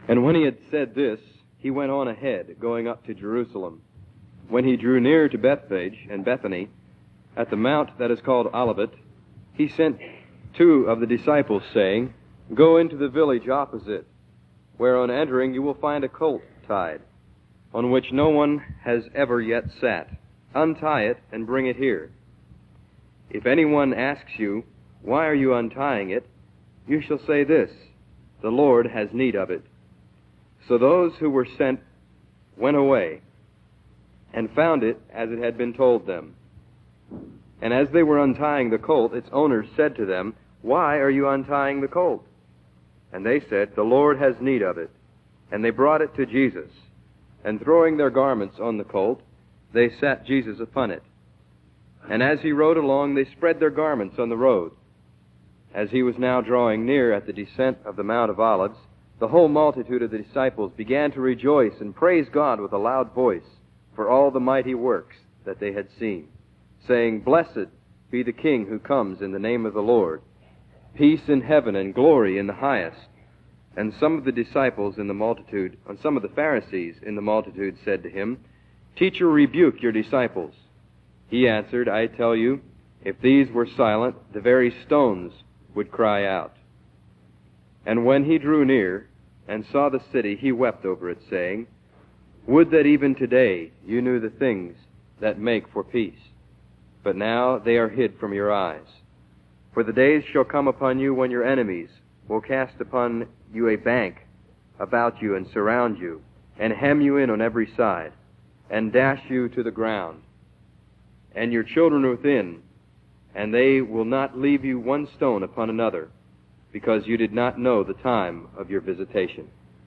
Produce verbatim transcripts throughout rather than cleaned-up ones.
And when he had said this, he went on ahead, going up to Jerusalem. When he drew near to Bethphage and Bethany, at the mount that is called Olivet, he sent two of the disciples, saying, Go into the village opposite, where on entering you will find a colt tied, on which no one has ever yet sat. Untie it and bring it here. If anyone asks you, Why are you untying it? You shall say this, The Lord has need of it. So those who were sent went away and found it as it had been told them. And as they were untying the colt, its owners said to them, Why are you untying the colt? And they said, The Lord has need of it. And they brought it to Jesus. And throwing their garments on the colt, they sat Jesus upon it. And as he rode along, they spread their garments on the road. As he was now drawing near at the descent of the Mount of Olives, the whole multitude of the disciples began to rejoice and praise God with a loud voice for all the mighty works that they had seen, saying, Blessed be the King who comes in the name of the Lord. Peace in heaven and glory in the highest. And some of the disciples in the multitude, and some of the Pharisees in the multitude said to him, Teacher, rebuke your disciples. He answered, I tell you, if these were silent, the very stones would cry out. And when he drew near and saw the city, he wept over it, saying, Would that even today you knew the things that make for peace. But now they are hid from your eyes. For the days shall come upon you when your enemies will cast upon you a bank about you and surround you, and hem you in on every side, and dash you to the ground, and your children within, and they will not leave you one stone upon another, because you did not know the time of your visitation.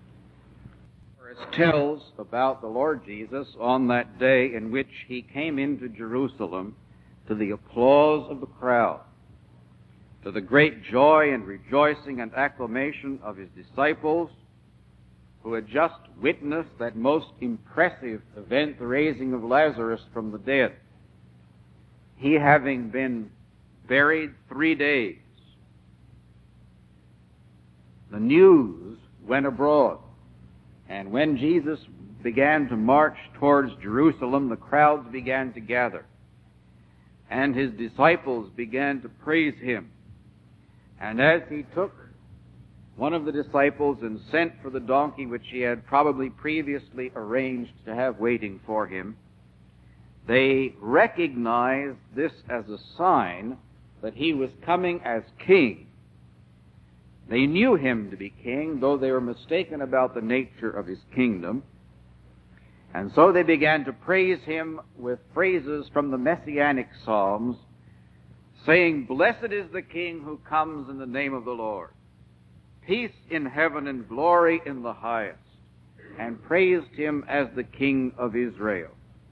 It tells about the Lord Jesus on that day in which he came into Jerusalem to the applause of the crowd, to the great joy and rejoicing and acclamation of his disciples, who had just witnessed that most impressive event, the raising of Lazarus from the dead. He having been buried three days, the news went abroad. And when Jesus began to march towards Jerusalem, the crowds began to gather. And his disciples began to praise him. And as he took one of the disciples and sent for the donkey which he had probably previously arranged to have waiting for him, they recognized this as a sign that he was coming as king. They knew him to be king, though they were mistaken about the nature of his kingdom. And so they began to praise him with phrases from the Messianic Psalms, saying, Blessed is the King who comes in the name of the Lord. Peace in heaven and glory in the highest. And praised him as the King of Israel.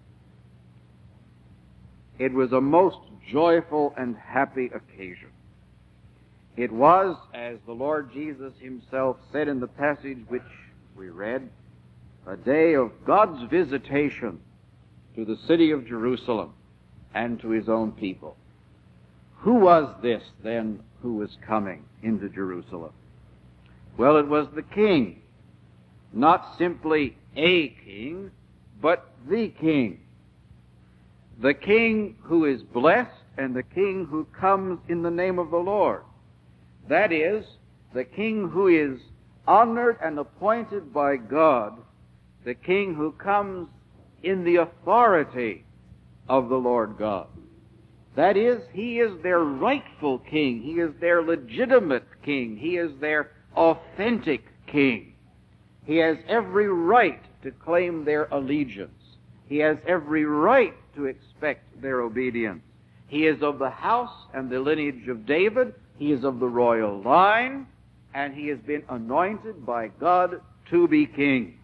It was a most joyful and happy occasion. It was, as the Lord Jesus himself said in the passage which we read, a day of God's visitation to the city of Jerusalem and to his own people. Who was this, then, who was coming into Jerusalem? Well, it was the king. Not simply a king, but the king. The king who is blessed and the king who comes in the name of the Lord. That is, the king who is honored and appointed by God, the king who comes in the authority of the Lord God. That is, he is their rightful king. He is their legitimate king. He is their authentic king. He has every right to claim their allegiance. He has every right to expect their obedience. He is of the house and the lineage of David. He is of the royal line, and he has been anointed by God to be king.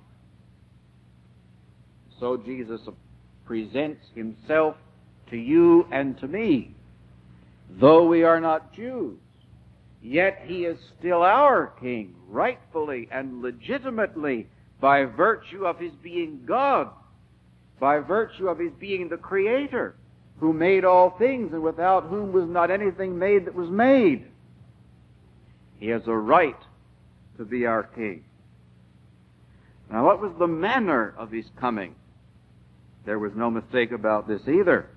So Jesus presents himself to you and to me. Though we are not Jews, yet he is still our king, rightfully and legitimately, by virtue of his being God, by virtue of his being the Creator, who made all things, and without whom was not anything made that was made. He has a right to be our king. Now, what was the manner of his coming? There was no mistake about this either.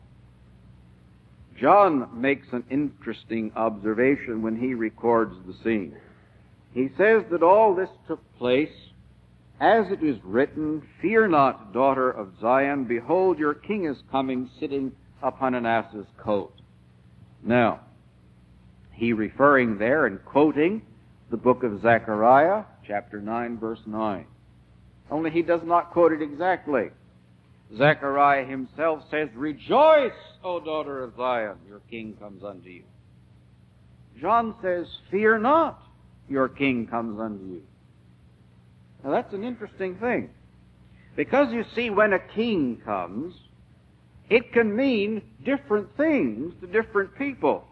John makes an interesting observation when he records the scene. He says that all this took place as it is written, "Fear not, daughter of Zion, behold, your king is coming, sitting upon an ass's coat." Now, he referring there and quoting the book of Zechariah, chapter nine, verse nine. Only he does not quote it exactly. Zechariah himself says, "Rejoice, O daughter of Zion, your king comes unto you." John says, "Fear not, your king comes unto you." Now that's an interesting thing. Because you see, when a king comes, it can mean different things to different people.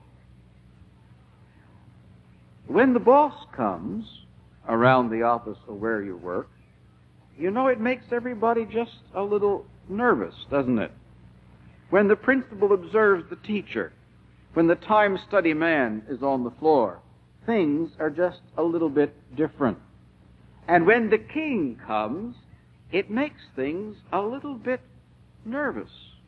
When the boss comes around the office or where you work, you know it makes everybody just a little nervous, doesn't it? When the principal observes the teacher, when the time study man is on the floor, things are just a little bit different. And when the king comes, it makes things a little bit nervous.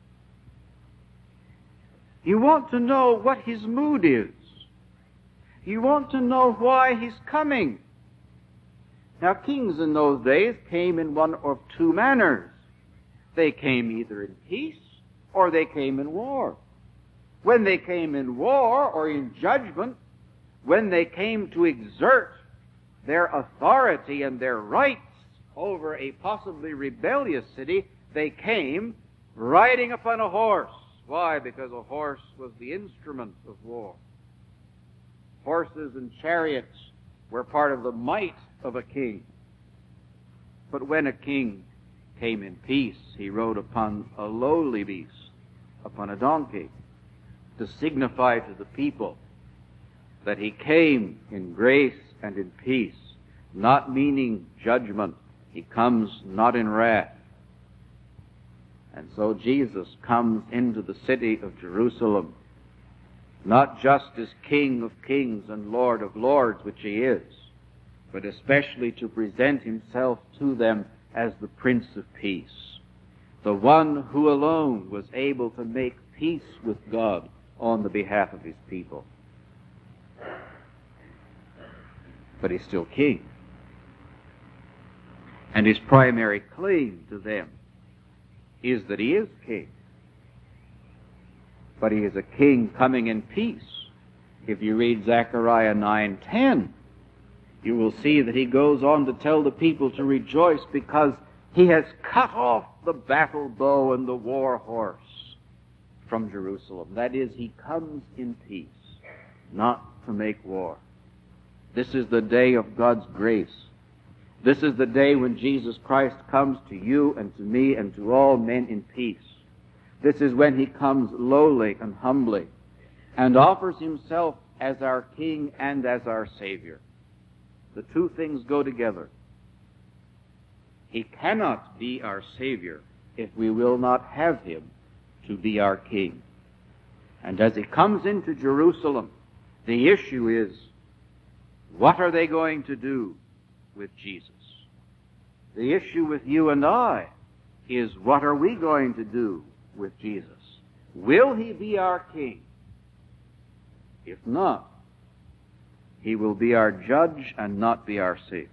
You want to know what his mood is. You want to know why he's coming. Now, kings in those days came in one of two manners. They came either in peace or they came in war. When they came in war or in judgment, when they came to exert their authority and their rights over a possibly rebellious city, they came riding upon a horse. Why? Because a horse was the instrument of war. Horses and chariots were part of the might of a king. But when a king came in peace, he rode upon a lowly beast, upon a donkey, to signify to the people that he came in grace and in peace, not meaning judgment. He comes not in wrath. And so Jesus comes into the city of Jerusalem, not just as King of kings and Lord of lords, which he is, but especially to present himself to them as the Prince of Peace, the one who alone was able to make peace with God on the behalf of his people. But he's still king. And his primary claim to them is that he is king. But he is a king coming in peace. If you read Zechariah nine ten, you will see that he goes on to tell the people to rejoice because he has cut off the battle bow and the war horse from Jerusalem. That is, he comes in peace, not to make war. This is the day of God's grace. This is the day when Jesus Christ comes to you and to me and to all men in peace. This is when he comes lowly and humbly and offers himself as our King and as our Savior. The two things go together. He cannot be our Savior if we will not have him to be our King. And as he comes into Jerusalem, the issue is, what are they going to do with Jesus? The issue with you and I is, what are we going to do with Jesus? Will he be our King? If not, he will be our judge and not be our Savior.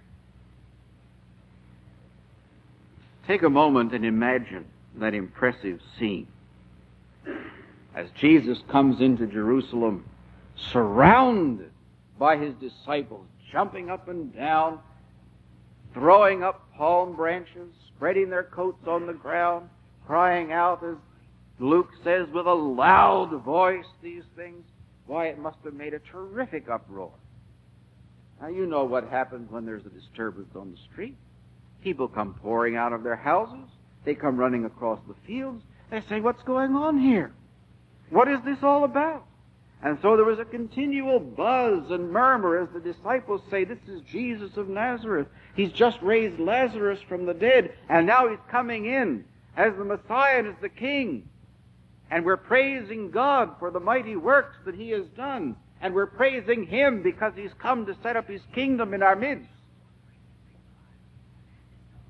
Take a moment and imagine that impressive scene. As Jesus comes into Jerusalem, surrounded by his disciples, jumping up and down, throwing up palm branches, spreading their coats on the ground, crying out, as Luke says, with a loud voice, these things. Why, it must have made a terrific uproar. Now, you know what happens when there's a disturbance on the street. People come pouring out of their houses. They come running across the fields. They say, what's going on here? What is this all about? And so there was a continual buzz and murmur as the disciples say, this is Jesus of Nazareth. He's just raised Lazarus from the dead, and now he's coming in as the Messiah and as the King. And we're praising God for the mighty works that he has done. And we're praising him because he's come to set up his kingdom in our midst.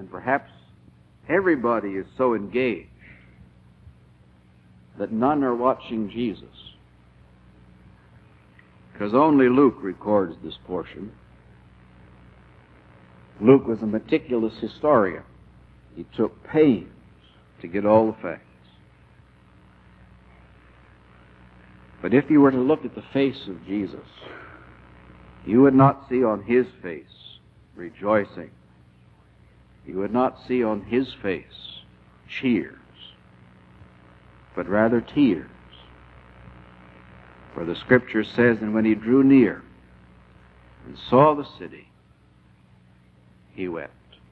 And perhaps everybody is so engaged that none are watching Jesus. Because only Luke records this portion. Luke was a meticulous historian. He took pains to get all the facts. But if you were to look at the face of Jesus, you would not see on his face rejoicing. You would not see on his face cheers, but rather tears. For the Scripture says, and when he drew near and saw the city, he wept.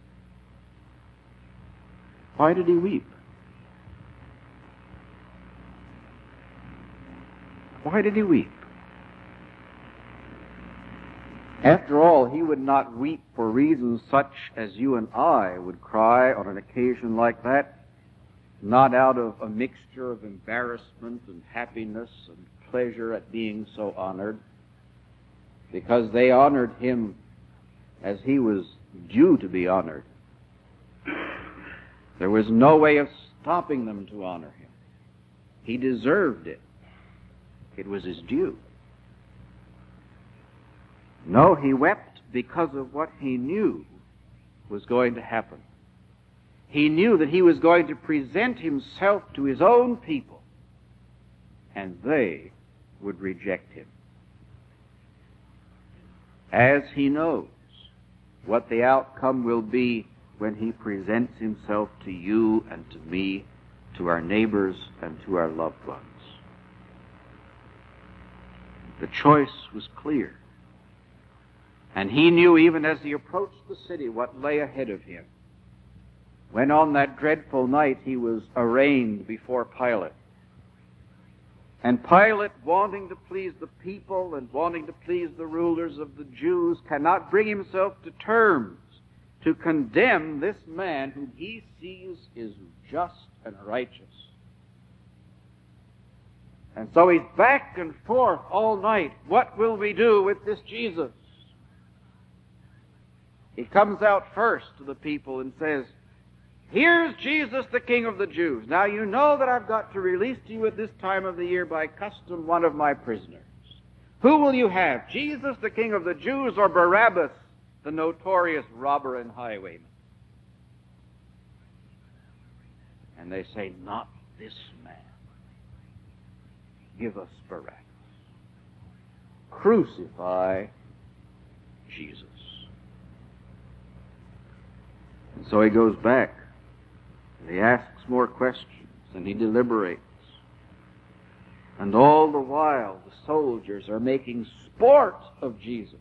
Why did he weep? Why did he weep? After all, he would not weep for reasons such as you and I would cry on an occasion like that, not out of a mixture of embarrassment and happiness and pleasure at being so honored, because they honored him as he was due to be honored. There was no way of stopping them to honor him. He deserved it. It was his due. No, he wept because of what he knew was going to happen. He knew that he was going to present himself to his own people, and they would reject him. As he knows what the outcome will be when he presents himself to you and to me, to our neighbors and to our loved ones. The choice was clear. And he knew even as he approached the city what lay ahead of him. When on that dreadful night he was arraigned before Pilate. And Pilate, wanting to please the people and wanting to please the rulers of the Jews, cannot bring himself to terms to condemn this man whom he sees is just and righteous. And so he's back and forth all night. What will we do with this Jesus? He comes out first to the people and says, here's Jesus, the King of the Jews. Now you know that I've got to release to you at this time of the year by custom one of my prisoners. Who will you have, Jesus, the King of the Jews, or Barabbas, the notorious robber and highwayman? And they say, not this man. Give us Barabbas. Crucify Jesus. And so he goes back, and he asks more questions, and he deliberates. And all the while, the soldiers are making sport of Jesus.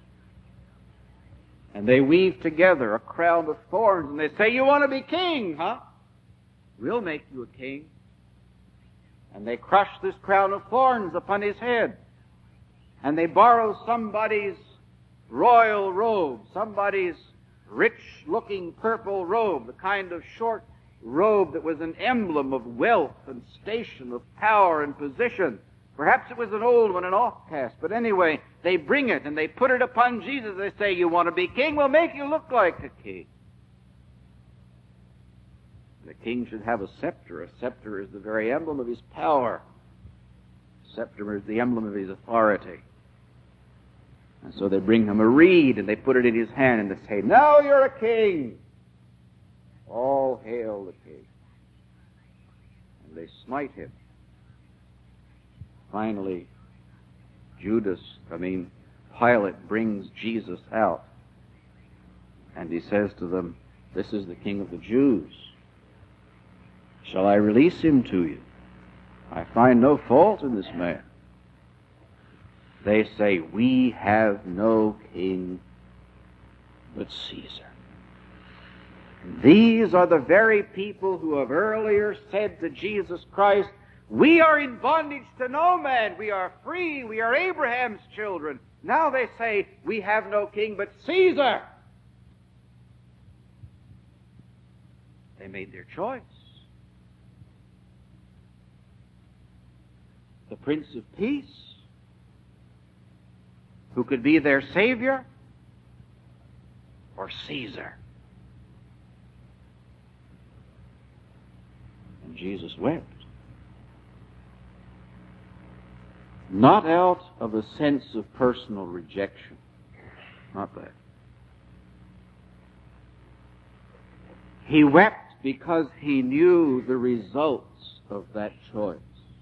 And they weave together a crown of thorns, and they say, you want to be king, huh? We'll make you a king. And they crush this crown of thorns upon his head. And they borrow somebody's royal robe, somebody's rich-looking purple robe, the kind of short robe that was an emblem of wealth and station, of power and position. Perhaps it was an old one, an offcast, but anyway, they bring it and they put it upon Jesus. They say, you want to be king? We'll make you look like a king. The king should have a scepter. A scepter is the very emblem of his power. A scepter is the emblem of his authority. And so they bring him a reed and they put it in his hand and they say, now you're a king. All hail the king. And they smite him. Finally, Judas, I mean, Pilate brings Jesus out. And he says to them, this is the King of the Jews. Shall I release him to you? I find no fault in this man. They say, we have no king but Caesar. These are the very people who have earlier said to Jesus Christ, we are in bondage to no man. We are free. We are Abraham's children. Now they say, we have no king but Caesar. They made their choice. The Prince of Peace, who could be their Savior, or Caesar. Jesus wept. Not out of a sense of personal rejection. Not that. He wept because he knew the results of that choice.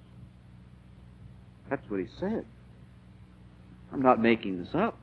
That's what he said. I'm not making this up.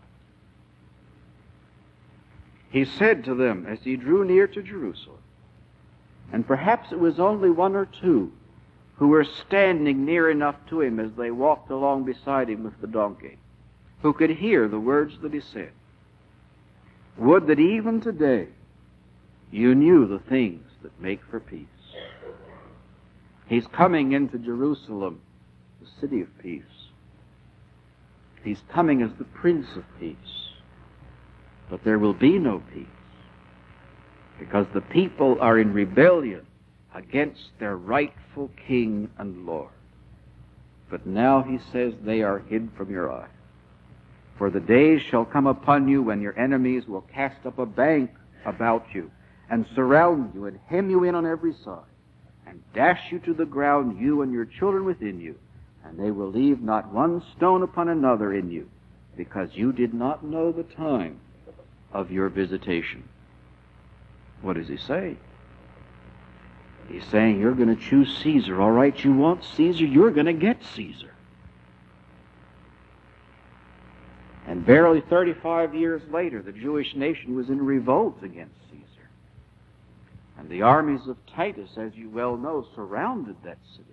He said to them as he drew near to Jerusalem, and perhaps it was only one or two who were standing near enough to him as they walked along beside him with the donkey, who could hear the words that he said. Would that even today you knew the things that make for peace. He's coming into Jerusalem, the city of peace. He's coming as the Prince of Peace. But there will be no peace, because the people are in rebellion against their rightful King and Lord. But now he says they are hid from your eye. For the days shall come upon you when your enemies will cast up a bank about you, and surround you, and hem you in on every side, and dash you to the ground, you and your children within you, and they will leave not one stone upon another in you, because you did not know the time of your visitation. What does he say? He's saying you're going to choose Caesar. All right, you want Caesar, you're going to get Caesar. And barely thirty-five years later, the Jewish nation was in revolt against Caesar. And the armies of Titus, as you well know, surrounded that city.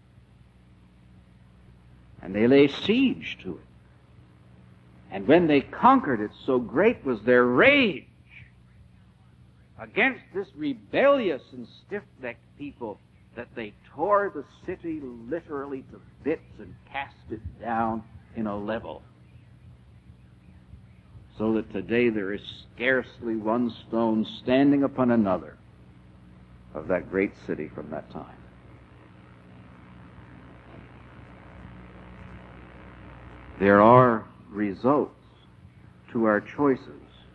And they lay siege to it. And when they conquered it, so great was their rage against this rebellious and stiff-necked people that they tore the city literally to bits and cast it down in a level. So that today there is scarcely one stone standing upon another of that great city from that time. There are results to our choices.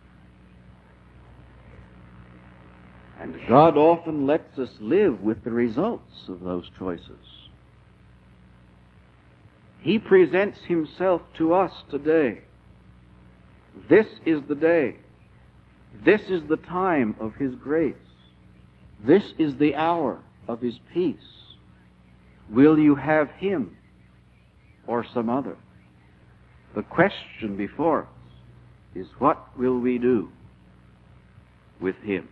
And God often lets us live with the results of those choices. He presents himself to us today. This is the day. This is the time of his grace. This is the hour of his peace. Will you have him or some other? The question before us is, what will we do with him?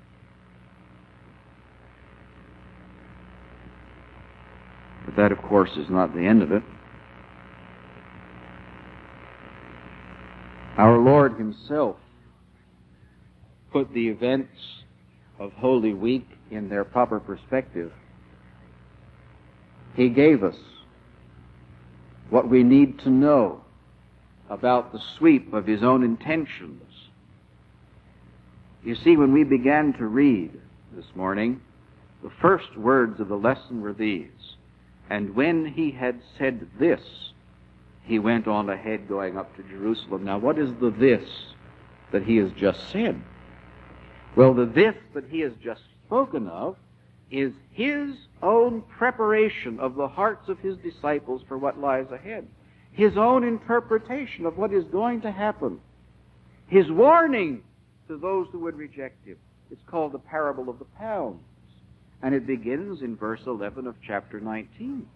But that, of course, is not the end of it. Our Lord himself put the events of Holy Week in their proper perspective. He gave us what we need to know about the sweep of his own intentions. You see, when we began to read this morning, the first words of the lesson were these: and when he had said this, he went on ahead going up to Jerusalem. Now, what is the this that he has just said? Well, the this that he has just spoken of is his own preparation of the hearts of his disciples for what lies ahead. His own interpretation of what is going to happen. His warning to those who would reject him. It's called the parable of the pounds. And it begins in verse eleven of chapter nineteen,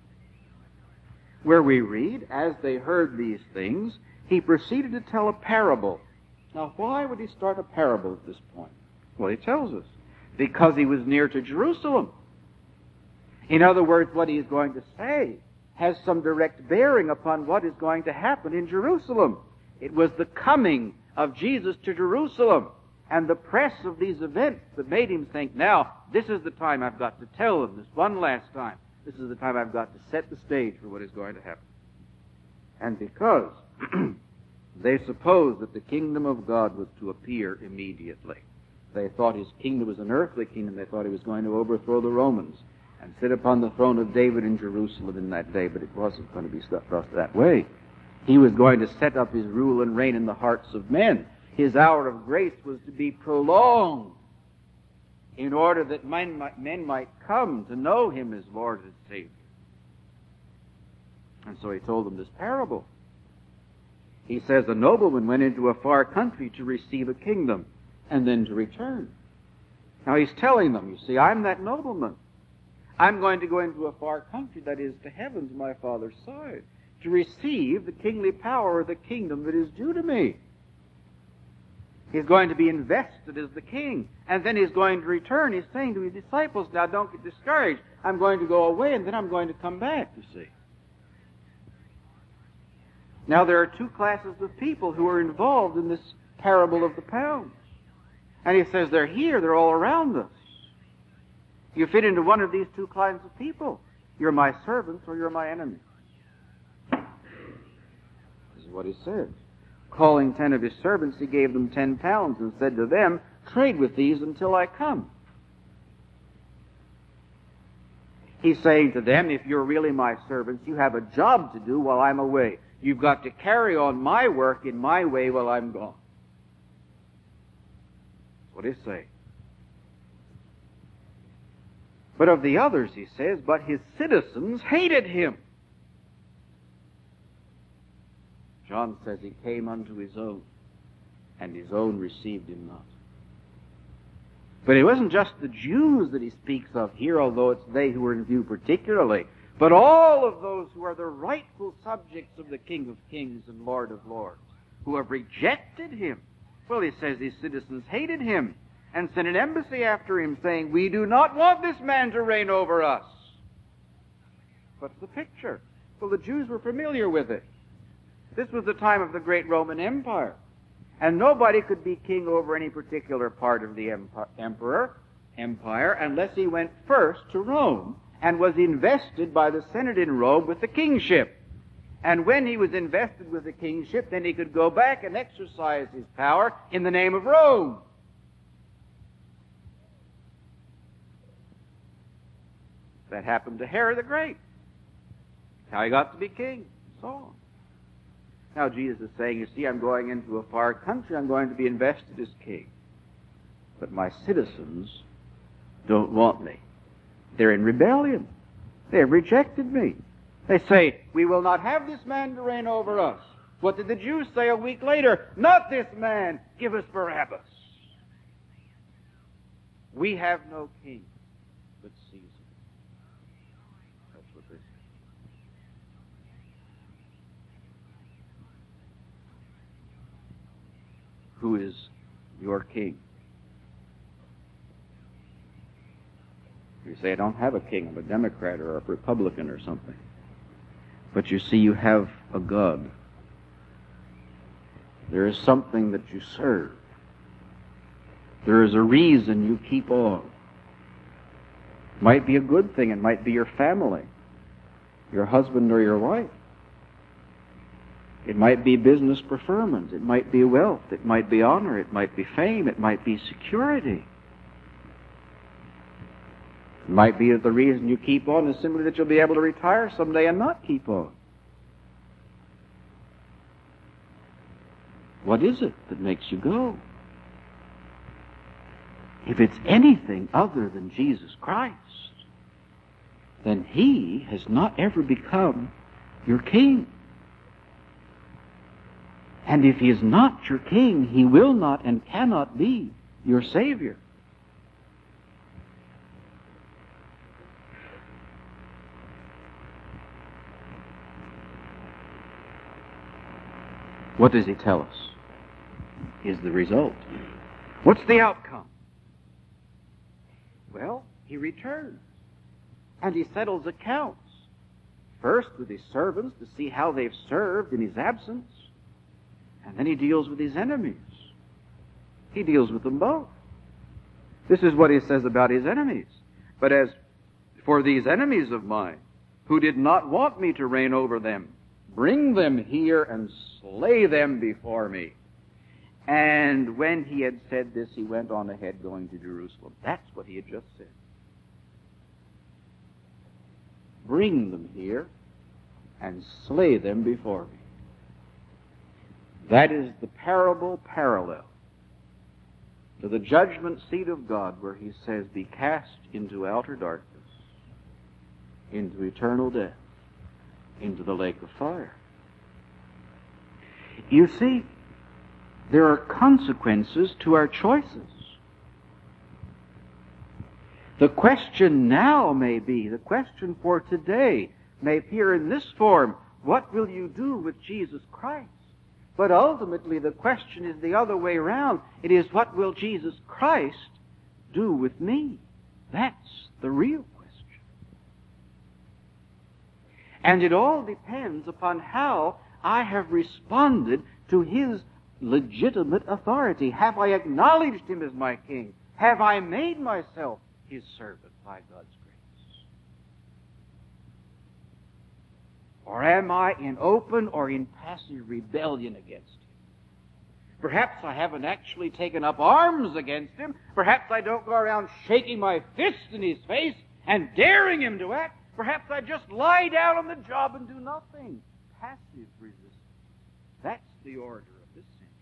where we read, as they heard these things, he proceeded to tell a parable. Now, why would he start a parable at this point? Well, he tells us, because he was near to Jerusalem. In other words, what he is going to say has some direct bearing upon what is going to happen in Jerusalem. It was the coming of Jesus to Jerusalem and the press of these events that made him think, now, this is the time I've got to tell them this one last time. This is the time I've got to set the stage for what is going to happen. And because they supposed that the kingdom of God was to appear immediately, they thought his kingdom was an earthly kingdom. They thought he was going to overthrow the Romans and sit upon the throne of David in Jerusalem in that day, but it wasn't going to be stuff that way. He was going to set up his rule and reign in the hearts of men. His hour of grace was to be prolonged in order that men might, men might come to know him as Lord and Savior. And so he told them this parable. He says, a nobleman went into a far country to receive a kingdom and then to return. Now he's telling them, you see, I'm that nobleman. I'm going to go into a far country, that is, to heaven, to my Father's side, to receive the kingly power of the kingdom that is due to me. He's going to be invested as the king, and then he's going to return. He's saying to his disciples, now don't get discouraged. I'm going to go away, and then I'm going to come back, you see. Now there are two classes of people who are involved in this parable of the pounds. And he says they're here, they're all around us. You fit into one of these two kinds of people. You're my servants or you're my enemies. This is what he said. Calling ten of his servants, he gave them ten pounds and said to them, trade with these until I come. He's saying to them, if you're really my servants, you have a job to do while I'm away. You've got to carry on my work in my way while I'm gone. That's what he's saying. But of the others, he says, but his citizens hated him. John says he came unto his own, and his own received him not. But it wasn't just the Jews that he speaks of here, although it's they who are in view particularly, but all of those who are the rightful subjects of the King of Kings and Lord of Lords, who have rejected him. Well, he says his citizens hated him and sent an embassy after him, saying, we do not want this man to reign over us. What's the picture? Well, the Jews were familiar with it. This was the time of the great Roman Empire. And nobody could be king over any particular part of the emperor, empire unless he went first to Rome and was invested by the Senate in Rome with the kingship. And when he was invested with the kingship, then he could go back and exercise his power in the name of Rome. That happened to Herod the Great. How he got to be king, so on. Now Jesus is saying, you see, I'm going into a far country, I'm going to be invested as king. But my citizens don't want me. They're in rebellion. They've rejected me. They say, we will not have this man to reign over us. What did the Jews say a week later? Not this man, give us Barabbas. We have no king but Caesar. That's what they say. Who is your king? You say, I don't have a king. I'm a Democrat or a Republican or something. But you see, you have a God. There is something that you serve. There is a reason you keep on. It might be a good thing. It might be your family, your husband or your wife. It might be business preferment. It might be wealth. It might be honor. It might be fame. It might be security. It might be that the reason you keep on is simply that you'll be able to retire someday and not keep on. What is it that makes you go? If it's anything other than Jesus Christ, then He has not ever become your King. And if He is not your King, He will not and cannot be your Savior. What does He tell us is the result? What's the outcome? Well, He returns and He settles accounts. First with His servants to see how they've served in His absence, and then He deals with His enemies. He deals with them both. This is what He says about His enemies. But as for these enemies of mine, who did not want me to reign over them, bring them here and slay them before me. And when He had said this, He went on ahead going to Jerusalem. That's what He had just said. Bring them here and slay them before me. That is the parable parallel to the judgment seat of God, where he says, be cast into outer darkness, into eternal death, into the lake of fire. You see, there are consequences to our choices. The question now may be, the question for today may appear in this form, what will you do with Jesus Christ? But ultimately the question is the other way around. It is, what will Jesus Christ do with me? That's the real question. And it all depends upon how I have responded to his legitimate authority. Have I acknowledged him as my king? Have I made myself his servant by God's grace? Or am I in open or in passive rebellion against him? Perhaps I haven't actually taken up arms against him. Perhaps I don't go around shaking my fist in his face and daring him to act. Perhaps I just lie down on the job and do nothing. Passive resistance. That's the order of this century.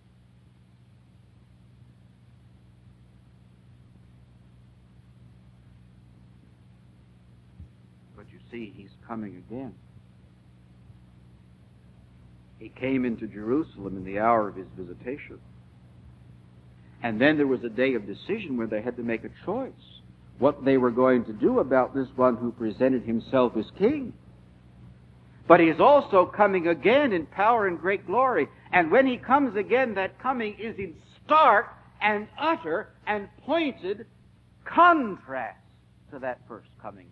But you see, he's coming again. He came into Jerusalem in the hour of his visitation. And then there was a day of decision where they had to make a choice, what they were going to do about this one who presented himself as king. But he's also coming again in power and great glory. And when he comes again, that coming is in stark and utter and pointed contrast to that first coming.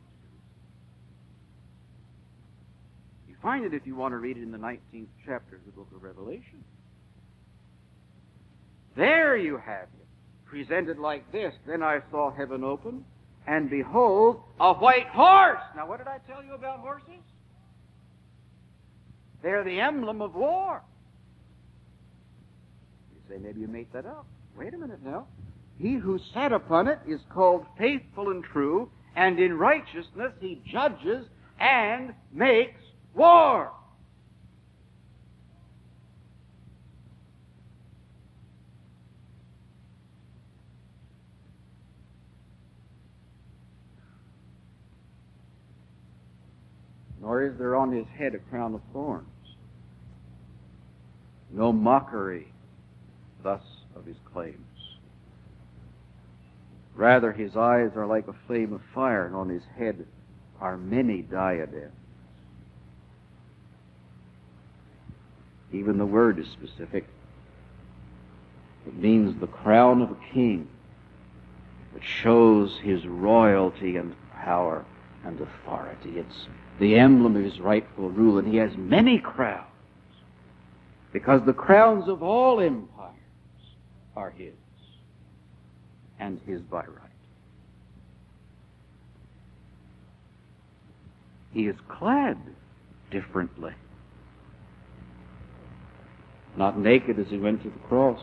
You find it if you want to read it in the nineteenth chapter of the book of Revelation. There you have it, presented like this. Then I saw heaven open, and behold, a white horse. Now, what did I tell you about horses? They're the emblem of war. You say, maybe you made that up. Wait a minute now. He who sat upon it is called faithful and true, and in righteousness he judges and makes war. Nor is there on his head a crown of thorns. No mockery thus of his claims. Rather, his eyes are like a flame of fire, and on his head are many diadems. Even the word is specific. It means the crown of a king. It shows his royalty and power and authority. It's the emblem of his rightful rule, and he has many crowns, because the crowns of all empires are his, and his by right. He is clad differently. Not naked as he went to the cross,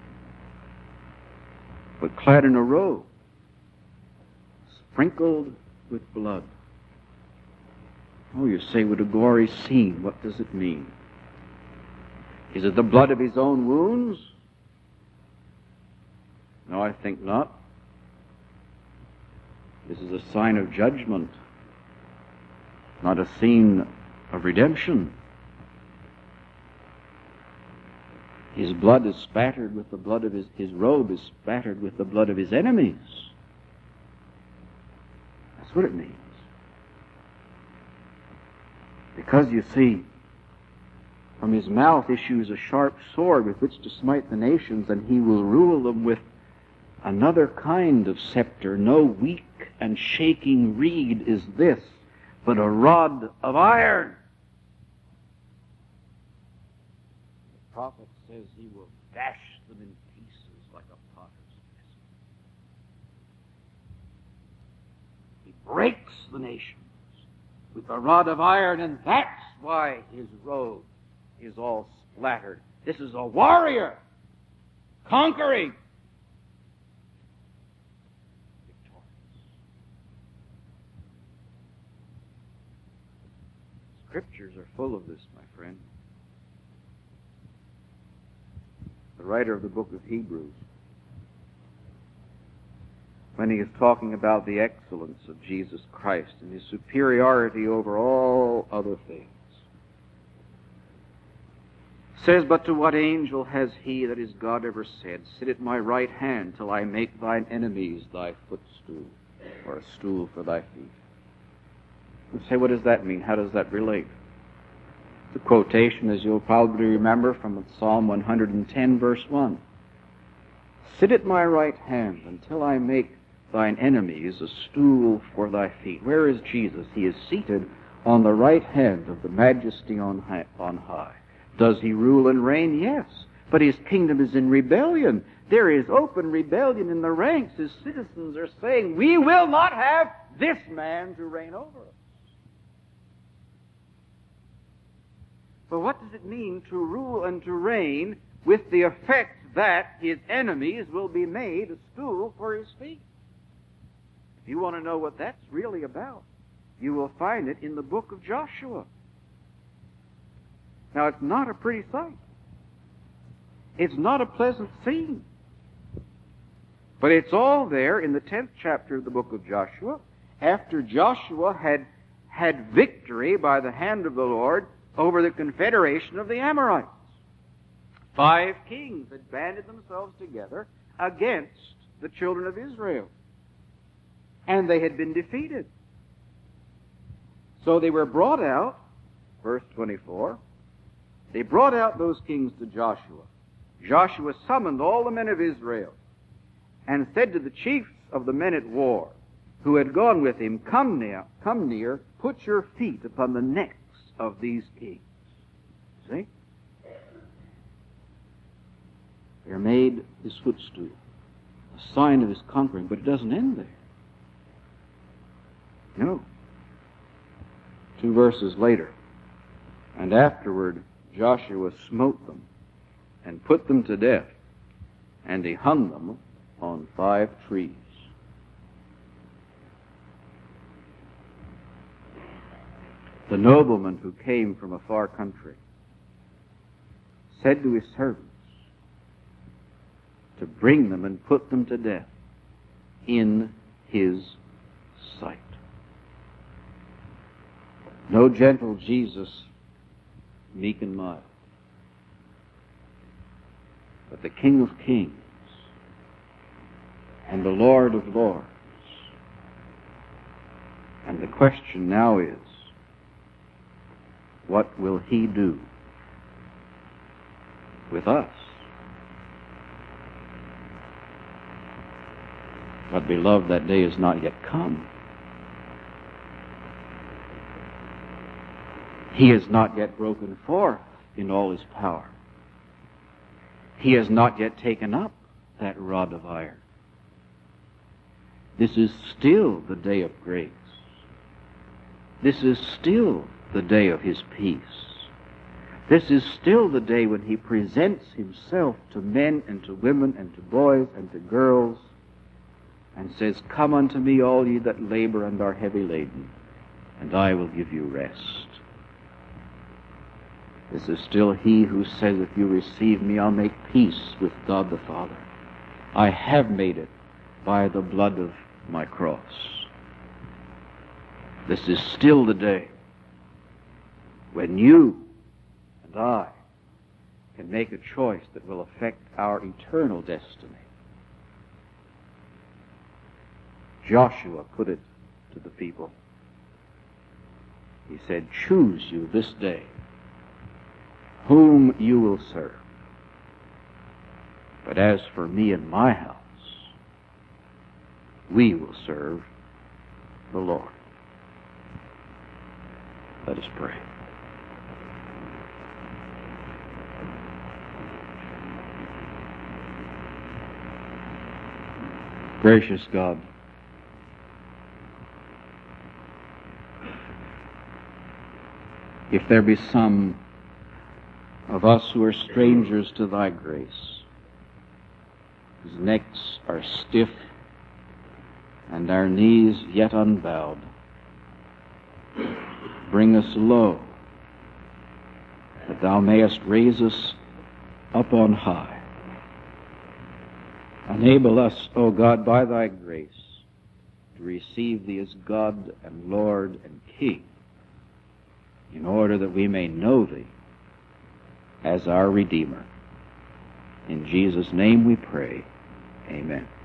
but clad in a robe, sprinkled with blood. Oh, you say, what a gory scene. What does it mean? Is it the blood of his own wounds? No, I think not. This is a sign of judgment, not a scene of redemption. His blood is spattered with the blood of his, his robe is spattered with the blood of his enemies. That's what it means. Because, you see, from his mouth issues a sharp sword with which to smite the nations, and he will rule them with another kind of scepter. No weak and shaking reed is this, but a rod of iron. The prophet says he will dash them in pieces like a potter's vessel. He breaks the nations with a rod of iron, and that's why his robe is all splattered. This is a warrior, conquering, victorious. Scriptures are full of this, my friend. The writer of the book of Hebrews when he is talking about the excellence of Jesus Christ and his superiority over all other things. It says, "But to what angel has he, that is God, ever said, Sit at my right hand till I make thine enemies thy footstool," or a stool for thy feet? You say, what does that mean? How does that relate? The quotation, as you'll probably remember, from Psalm one hundred ten, verse one. "Sit at my right hand until I make thine enemies a stool for thy feet." Where is Jesus? He is seated on the right hand of the Majesty on high. On high. Does he rule and reign? Yes. But his kingdom is in rebellion. There is open rebellion in the ranks. His citizens are saying, "We will not have this man to reign over us." But what does it mean to rule and to reign with the effect that his enemies will be made a stool for his feet? If you want to know what that's really about, you will find it in the book of Joshua. Now, it's not a pretty sight. It's not a pleasant scene. But it's all there in the tenth chapter of the book of Joshua, after Joshua had had victory by the hand of the Lord over the confederation of the Amorites. Five kings had banded themselves together against the children of Israel. And they had been defeated. So they were brought out, verse twenty-four, they brought out those kings to Joshua. Joshua summoned all the men of Israel and said to the chiefs of the men at war who had gone with him, Come near, come near, put your feet upon the necks of these kings. See? They're made his footstool, a sign of his conquering, but it doesn't end there. No. Two verses later, "And afterward Joshua smote them and put them to death, and he hung them on five trees." The nobleman who came from a far country said to his servants to bring them and put them to death in his sight. No gentle Jesus, meek and mild, but the King of Kings and the Lord of Lords. And the question now is, what will he do with us? But beloved, that day is not yet come. He has not yet broken forth in all his power. He has not yet taken up that rod of iron. This is still the day of grace. This is still the day of his peace. This is still the day when he presents himself to men and to women and to boys and to girls and says, "Come unto me, all ye that labor and are heavy laden, and I will give you rest." This is still he who says, "If you receive me, I'll make peace with God the Father. I have made it by the blood of my cross." This is still the day when you and I can make a choice that will affect our eternal destiny. Joshua put it to the people. He said, "Choose you this day whom you will serve. But as for me and my house, we will serve the Lord." Let us pray. Gracious God, if there be some of us who are strangers to thy grace, whose necks are stiff and our knees yet unbowed, bring us low, that thou mayest raise us up on high. Enable us, O God, by thy grace, to receive Thee as God and Lord and King, in order that we may know Thee as our Redeemer. In Jesus' name we pray. Amen.